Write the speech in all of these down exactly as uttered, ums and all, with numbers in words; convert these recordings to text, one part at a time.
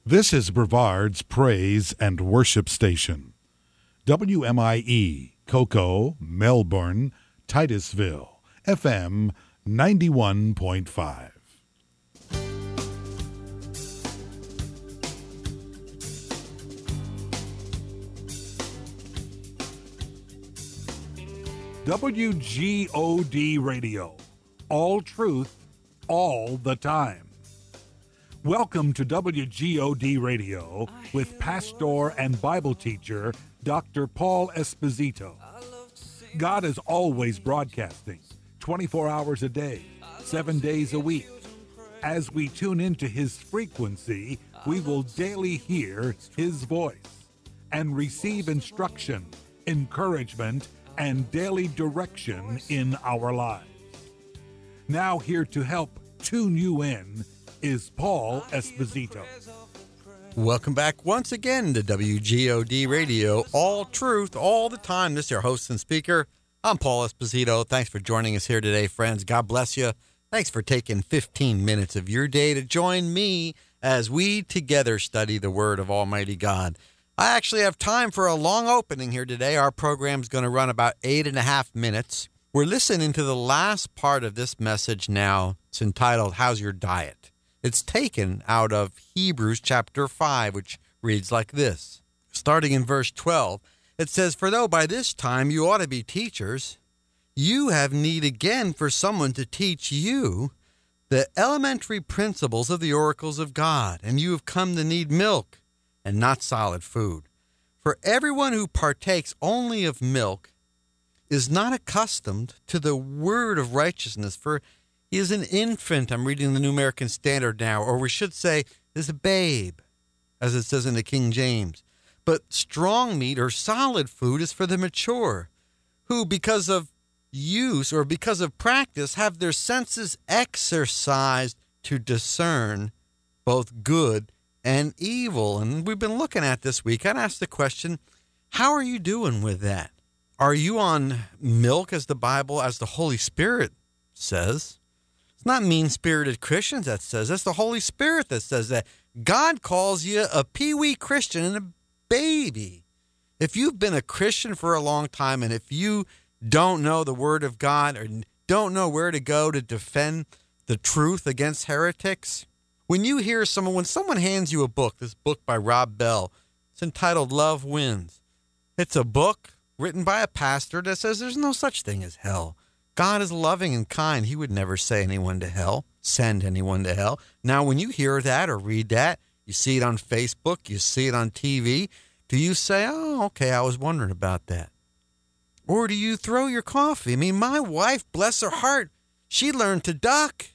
This is Brevard's Praise and Worship Station. W M I E, Cocoa, Melbourne, Titusville, F M ninety-one point five. W G O D Radio. All truth, all the time. Welcome to W G O D Radio with pastor and Bible teacher Doctor Paul Esposito. God is always broadcasting, twenty-four hours a day, seven days a week. As we tune into his frequency, we will daily hear his voice and receive instruction, encouragement, and daily direction in our lives. Now here to help tune you in is Paul Esposito. Welcome back once again to W G O D Radio, all truth, all the time. This is your host and speaker. I'm Paul Esposito. Thanks for joining us here today, friends. God bless you. Thanks for taking fifteen minutes of your day to join me as we together study the Word of Almighty God. I actually have time for a long opening here today. Our program's going to run about eight and a half minutes. We're listening to the last part of this message now. It's entitled, How's Your Diet? It's taken out of Hebrews chapter five, which reads like this. Starting in verse twelve, it says, For though by this time you ought to be teachers, you have need again for someone to teach you the elementary principles of the oracles of God, and you have come to need milk and not solid food. For everyone who partakes only of milk is not accustomed to the word of righteousness, for he is an infant. I'm reading the New American Standard now, or we should say is a babe, as it says in the King James. But strong meat or solid food is for the mature, who because of use or because of practice have their senses exercised to discern both good and evil. And we've been looking at this week. I'd ask the question, how are you doing with that? Are you on milk as the Bible, as the Holy Spirit says? It's not mean-spirited Christians that says that. It's the Holy Spirit that says that. God calls you a pee-wee Christian and a baby. If you've been a Christian for a long time, and if you don't know the Word of God or don't know where to go to defend the truth against heretics, when you hear someone, when someone hands you a book, this book by Rob Bell, it's entitled Love Wins. It's a book written by a pastor that says there's no such thing as hell. God is loving and kind. He would never say anyone to hell, send anyone to hell. Now, when you hear that or read that, you see it on Facebook, you see it on T V, do you say, oh, okay, I was wondering about that? Or do you throw your coffee? I mean, my wife, bless her heart, she learned to duck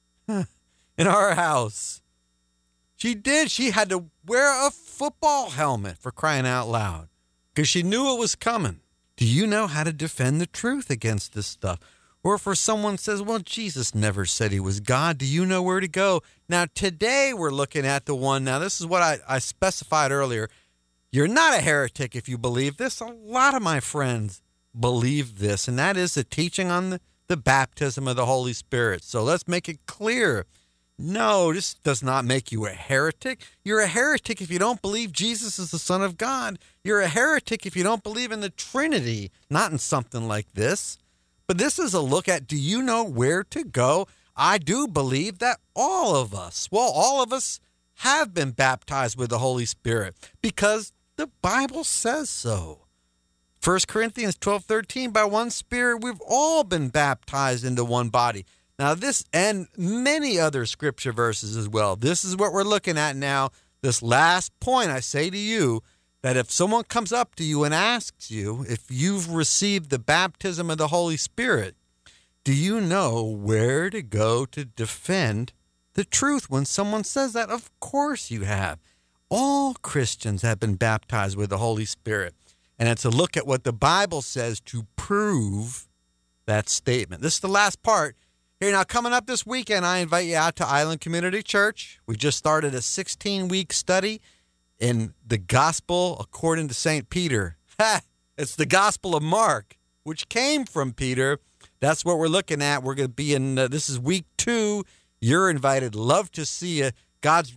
in our house. She did. She had to wear a football helmet, for crying out loud, because she knew it was coming. Do you know how to defend the truth against this stuff? Or if someone says, well, Jesus never said he was God, do you know where to go? Now, today we're looking at the one. Now, this is what I, I specified earlier. You're not a heretic if you believe this. A lot of my friends believe this, and that is the teaching on the, the baptism of the Holy Spirit. So let's make it clear. No, this does not make you a heretic. You're a heretic if you don't believe Jesus is the Son of God. You're a heretic if you don't believe in the Trinity, not in something like this. But this is a look at, do you know where to go? I do believe that all of us, well, all of us have been baptized with the Holy Spirit because the Bible says so. First Corinthians twelve thirteen, by one Spirit, we've all been baptized into one body. Now this, and many other scripture verses as well. This is what we're looking at now. This last point, I say to you, that if someone comes up to you and asks you if you've received the baptism of the Holy Spirit, do you know where to go to defend the truth when someone says that? Of course you have. All Christians have been baptized with the Holy Spirit. And it's a look at what the Bible says to prove that statement. This is the last part. Here, now, coming up this weekend, I invite you out to Island Community Church. We just started a sixteen-week study in the Gospel according to Saint Peter. Ha! It's the Gospel of Mark, which came from Peter. That's what we're looking at. We're going to be in, uh, this is week two. You're invited. Love to see you. God's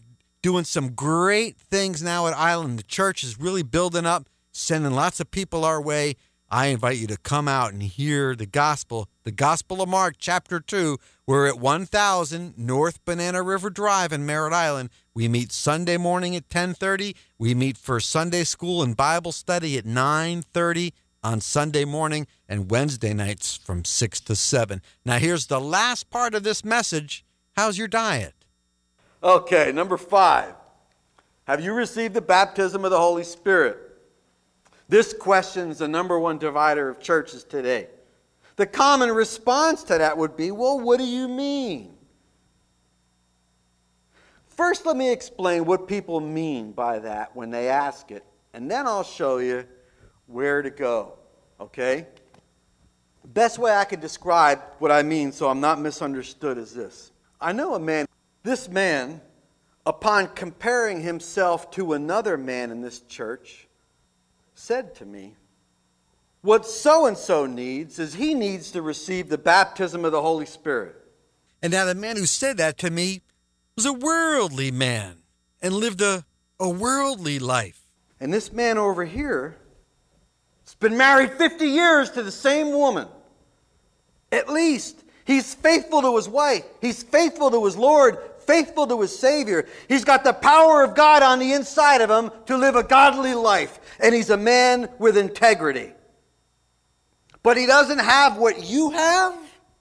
doing some great things now at Island. The church is really building up, sending lots of people our way. I invite you to come out and hear the gospel, the Gospel of Mark, chapter two. We're at one thousand North Banana River Drive in Merritt Island. We meet Sunday morning at ten thirty. We meet for Sunday school and Bible study at nine thirty on Sunday morning, and Wednesday nights from six to seven. Now, here's the last part of this message. How's your diet? Okay, number five. Have you received the baptism of the Holy Spirit? This question is the number one divider of churches today. The common response to that would be, well, what do you mean? First, let me explain what people mean by that when they ask it, and then I'll show you where to go, okay? The best way I can describe what I mean so I'm not misunderstood is this. I know a man, this man, upon comparing himself to another man in this church, said to me, what so-and-so needs is he needs to receive the baptism of the Holy Spirit. And now the man who said that to me was a worldly man and lived a, a worldly life. And this man over here has been married fifty years to the same woman. At least. He's faithful to his wife. He's faithful to his Lord, faithful to his Savior. He's got the power of God on the inside of him to live a godly life. And he's a man with integrity. But he doesn't have what you have.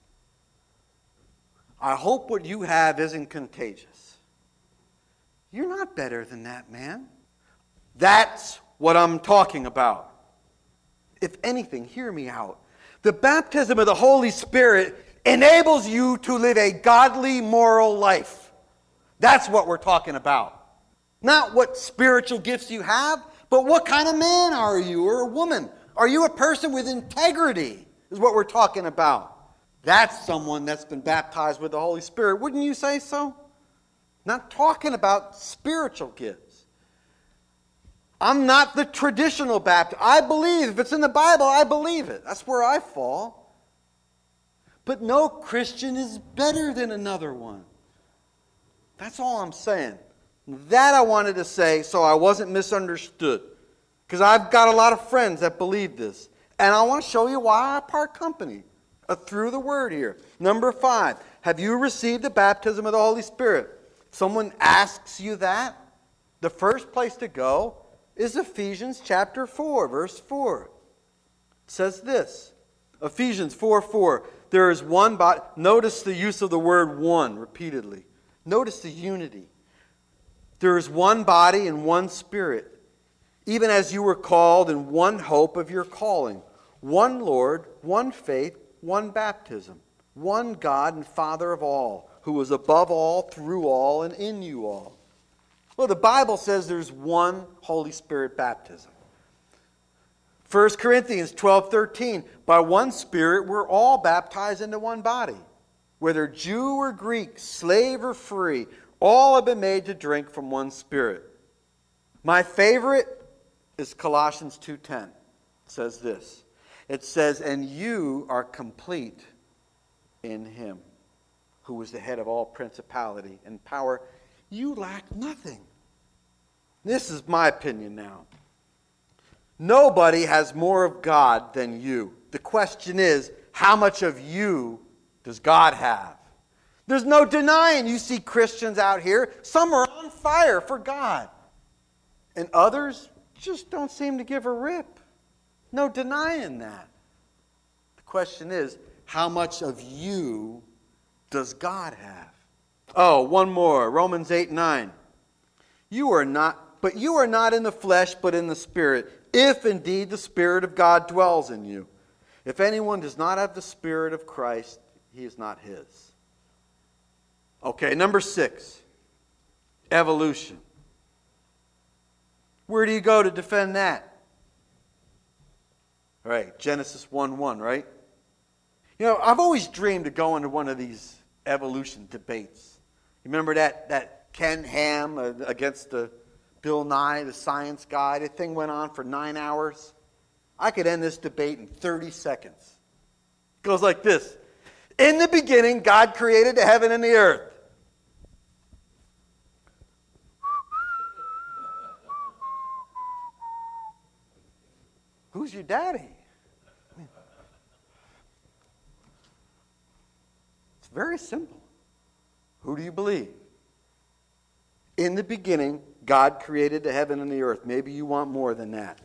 I hope what you have isn't contagious. You're not better than that man. That's what I'm talking about. If anything, hear me out. The baptism of the Holy Spirit enables you to live a godly, moral life. That's what we're talking about. Not what spiritual gifts you have, but what kind of man are you or a woman? Are you a person with integrity is what we're talking about. That's someone that's been baptized with the Holy Spirit. Wouldn't you say so? Not talking about spiritual gifts. I'm not the traditional Baptist. I believe, if it's in the Bible, I believe it. That's where I fall. But no Christian is better than another one. That's all I'm saying. That I wanted to say so I wasn't misunderstood. Because I've got a lot of friends that believe this. And I want to show you why I part company uh, through the word here. Number five, have you received the baptism of the Holy Spirit? If someone asks you that, the first place to go is Ephesians chapter four, verse four. It says this, Ephesians four four. There is one body. Notice the use of the word one repeatedly. Notice the unity. There is one body and one Spirit, even as you were called in one hope of your calling. One Lord, one faith, one baptism. One God and Father of all, who is above all, through all, and in you all. Well, the Bible says there's one Holy Spirit baptism. First Corinthians twelve thirteen, by one Spirit we're all baptized into one body. Whether Jew or Greek, slave or free, all have been made to drink from one Spirit. My favorite is Colossians two ten. It says this. It says, and you are complete in Him, who is the head of all principality and power. You lack nothing. This is my opinion now. Nobody has more of God than you. The question is, how much of you does God have? There's no denying. You see Christians out here, some are on fire for God. And others just don't seem to give a rip. No denying that. The question is, how much of you does God have? Oh, one more. Romans eight nine. You are not, but you are not in the flesh, but in the Spirit, if indeed the Spirit of God dwells in you. If anyone does not have the Spirit of Christ, he is not his. Okay, number six. Evolution. Where do you go to defend that? All right, Genesis one one, right? You know, I've always dreamed of going to one of these evolution debates. You remember that, that Ken Ham against the Bill Nye, the science guy? The thing went on for nine hours. I could end this debate in thirty seconds. It goes like this. In the beginning, God created the heaven and the earth. who's your daddy? I mean, it's very simple. Who do you believe? In the beginning, God created the heaven and the earth. Maybe you want more than that.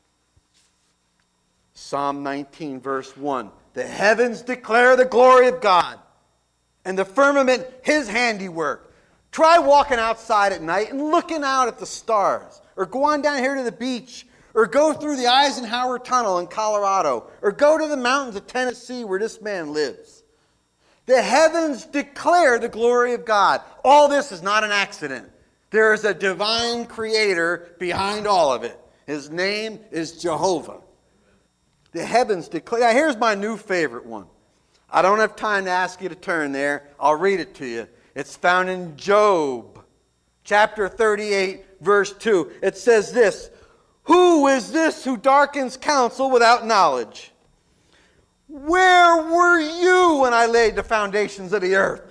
Psalm nineteen, verse one. The heavens declare the glory of God, and the firmament his handiwork. Try walking outside at night and looking out at the stars. Or go on down here to the beach. Or go through the Eisenhower Tunnel in Colorado. Or go to the mountains of Tennessee where this man lives. The heavens declare the glory of God. All this is not an accident. There is a divine creator behind all of it. His name is Jehovah. The heavens declare. Now here's my new favorite one. I don't have time to ask you to turn there. I'll read it to you. It's found in Job, chapter thirty-eight, verse two. It says this, who is this who darkens counsel without knowledge? Where were you when I laid the foundations of the earth?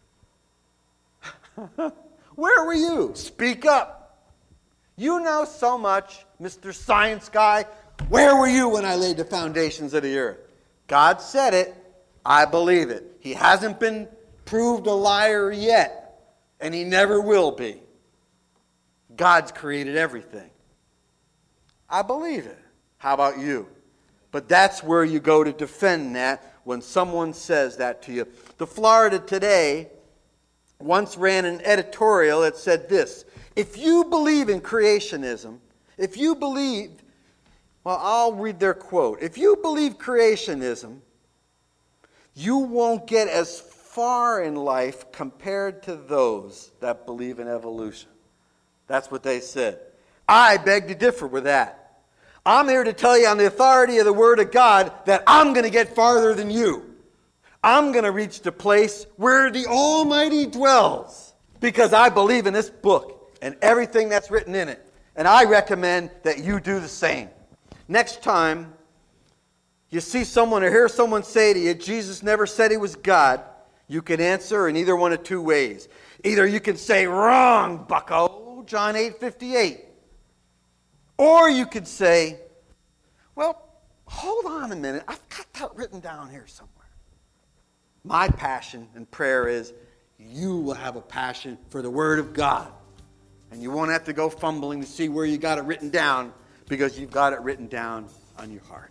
Where were you? Speak up. You know so much, Mister Science Guy. Where were you when I laid the foundations of the earth? God said it. I believe it. He hasn't been proved a liar yet, and he never will be. God's created everything. I believe it. How about you? But that's where you go to defend that when someone says that to you. The Florida Today once ran an editorial that said this, if you believe in creationism, if you believe, well, I'll read their quote. If you believe creationism, you won't get as far in life compared to those that believe in evolution. That's what they said. I beg to differ with that. I'm here to tell you on the authority of the Word of God that I'm going to get farther than you. I'm going to reach the place where the Almighty dwells because I believe in this book and everything that's written in it. And I recommend that you do the same. Next time you see someone or hear someone say to you, Jesus never said he was God, you can answer in either one of two ways. Either you can say, wrong, bucko, John eight fifty-eight. Or you could say, well, hold on a minute. I've got that written down here somewhere. My passion and prayer is you will have a passion for the Word of God. And you won't have to go fumbling to see where you got it written down because you've got it written down on your heart.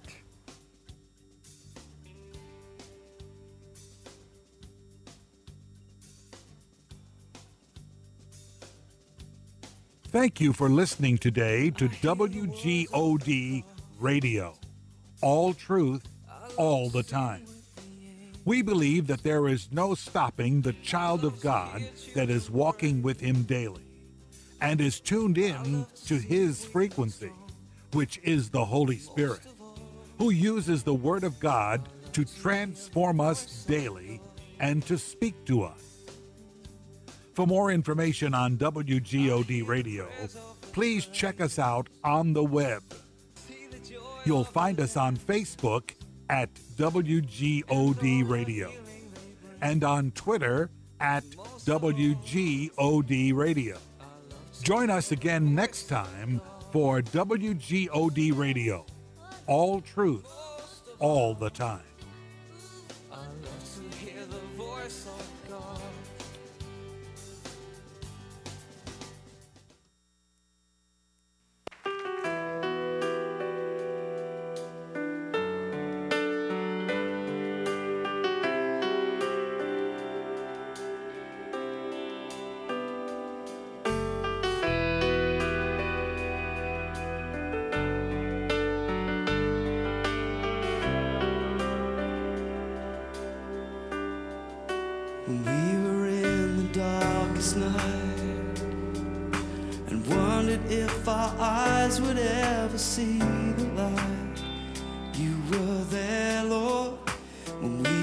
Thank you for listening today to W G O D Radio. All truth, all the time. We believe that there is no stopping the child of God that is walking with him daily and is tuned in to his frequency, which is the Holy Spirit, who uses the Word of God to transform us daily and to speak to us. For more information on W G O D Radio, please check us out on the web. You'll find us on Facebook at W G O D Radio and on Twitter at W G O D Radio. Join us again next time for W G O D Radio. All truth, all the time. If our eyes would ever see the light, you were there, Lord, when we